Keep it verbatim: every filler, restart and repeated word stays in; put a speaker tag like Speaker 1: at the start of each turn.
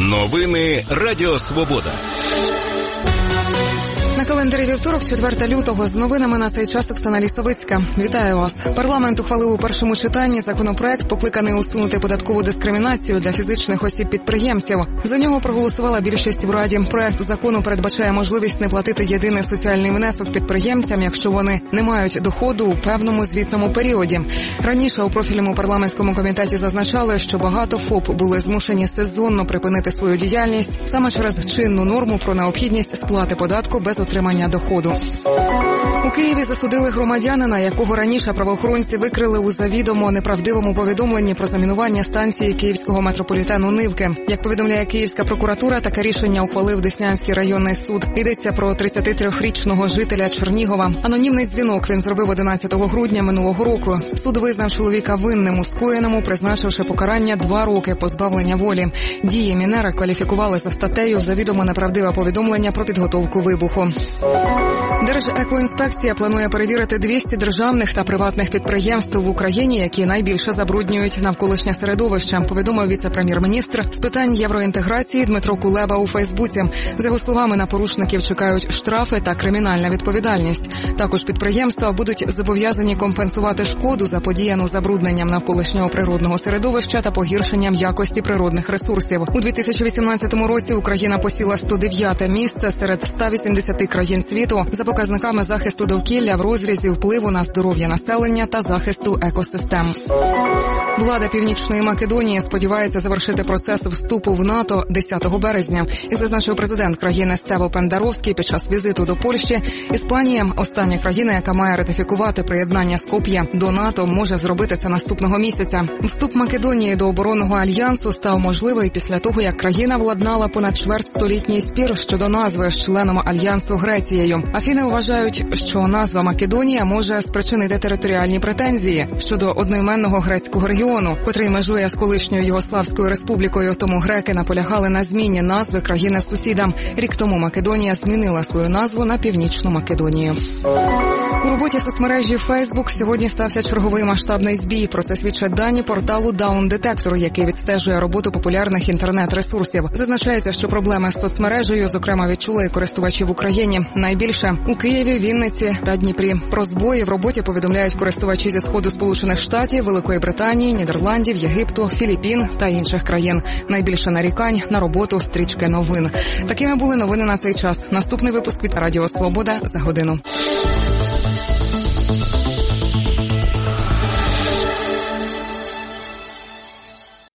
Speaker 1: Новини Радіо Свобода.
Speaker 2: На календарі вівторок, четвертого лютого, з новинами на цей час Оксана Лісовицька. Вітаю вас. Парламент ухвалив у першому читанні законопроект, покликаний усунути податкову дискримінацію для фізичних осіб-підприємців. За нього проголосувала більшість в Раді. Проект закону передбачає можливість не платити єдиний соціальний внесок підприємцям, якщо вони не мають доходу у певному звітному періоді. Раніше у профільному парламентському комітеті зазначали, що багато ФОП були змушені сезонно припинити свою діяльність саме через чинну норму про необхідність сплати податку без отримання доходу. У Києві засудили громадянина, якого раніше правоохоронці викрили у завідомо неправдивому повідомленні про замінування станції Київського метрополітену Нивки. Як повідомляє Київська прокуратура, таке рішення ухвалив Деснянський районний суд. Йдеться про тридцятитрирічного жителя Чернігова. Анонімний дзвінок він зробив одинадцятого грудня минулого року. Суд визнав чоловіка винним у скоєному, призначивши покарання два роки позбавлення волі. Дії мінера кваліфікували за статтею «Завідомо неправдиве повідомлення про підготовку вибуху». Держекоінспекція планує перевірити двісті державних та приватних підприємств в Україні, які найбільше забруднюють навколишнє середовище, повідомив віце-прем'єр-міністр з питань євроінтеграції Дмитро Кулеба у Фейсбуці. За його словами, на порушників чекають штрафи та кримінальна відповідальність. Також підприємства будуть зобов'язані компенсувати шкоду, заподіяну забрудненням навколишнього природного середовища та погіршенням якості природних ресурсів. У дві тисячі вісімнадцятому році Україна посіла сто дев'яте місце серед ста вісімдесяти країн світу за показниками захисту довкілля в розрізі впливу на здоров'я населення та захисту екосистем. Влада Північної Македонії сподівається завершити процес вступу в НАТО десятого березня. І зазначив президент країни Стево Пендаровський під час візиту до Польщі. Іспанія, остання країна, яка має ратифікувати приєднання Скоп'я до НАТО, може зробити це наступного місяця. Вступ Македонії до оборонного альянсу став можливий після того, як країна владнала понад чвертьстолітній спір щодо назви з членом альянсу Грецією. Афіни вважають, що назва Македонія може спричинити територіальні претензії щодо одноіменного грецького регіону, котрий межує з колишньою Югославською республікою, тому греки наполягали на зміні назви країни-сусіда. Рік тому Македонія змінила свою назву на Північну Македонію. У роботі соцмережі Facebook сьогодні стався черговий масштабний збій. Про це свідчать дані порталу Down Detector, який відстежує роботу популярних інтернет-ресурсів. Зазначається, що проблеми з соцмережею, зокрема, відчули і користувачі в Україні. Найбільше у Києві, Вінниці та Дніпрі. Про збої в роботі повідомляють користувачі зі Сходу Сполучених Штатів, Великої Британії, Нідерландів, Єгипту, Філіппін та інших країн. Найбільше нарікань на роботу стрічки новин. Такими були новини на цей час. Наступний випуск від Радіо Свобода за годину.